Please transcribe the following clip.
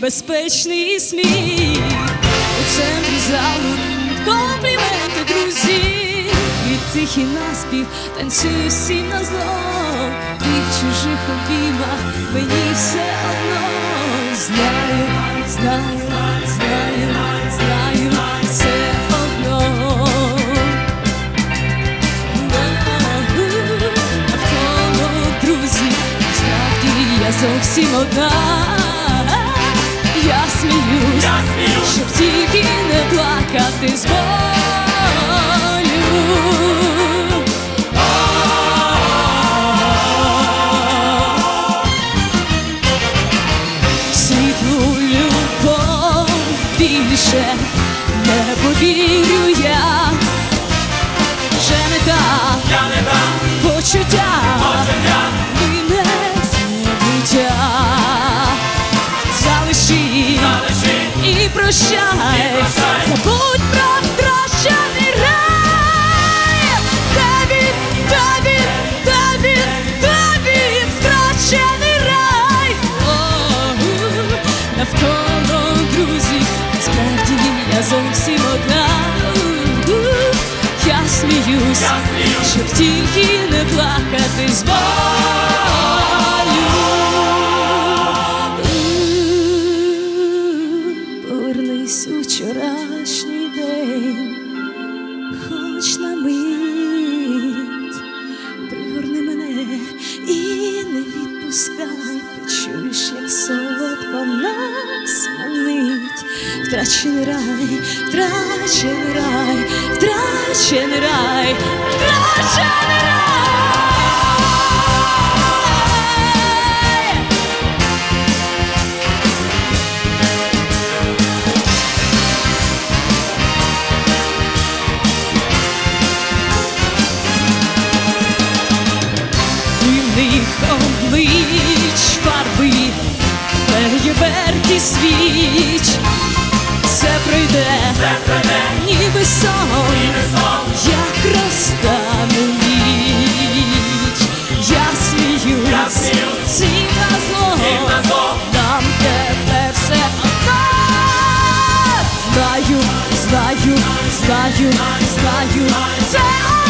безпечний сміх. У центрі залу компліменти друзів, і тихий наспів танцює всім назло. Ти в чужих обіймах, мені все одно. Знаю, знаю, знаю, знаю, все одно. Навколо друзів, справді я зовсім одна. Я сміюсь, щоб тільки не плакати з болю. Світлу любов більше не повірю я. Вже не та почуття мене забиття. Залиши і прощай, забудь про втрачений рай. Де він, де він, де він, де він, втрачений рай. Навколо друзів, справді я зовсім одна. Я сміюсь, щоб тільки не плакати з болю. Повернись у вчорашній день, хоч на мить, пригорни мене і не відпускай. Ти чуєш, як солодко нас манить. Втрачений рай, втрачений рай, втрачений рай, втрачений рай. Дивних облич фарби, феєверки свіч. Все пройде, ніби сон, як розтане ніч. Я сміюсь, всім назло, нам тепер все одно. Знаю, знаю, знаю, знаю, це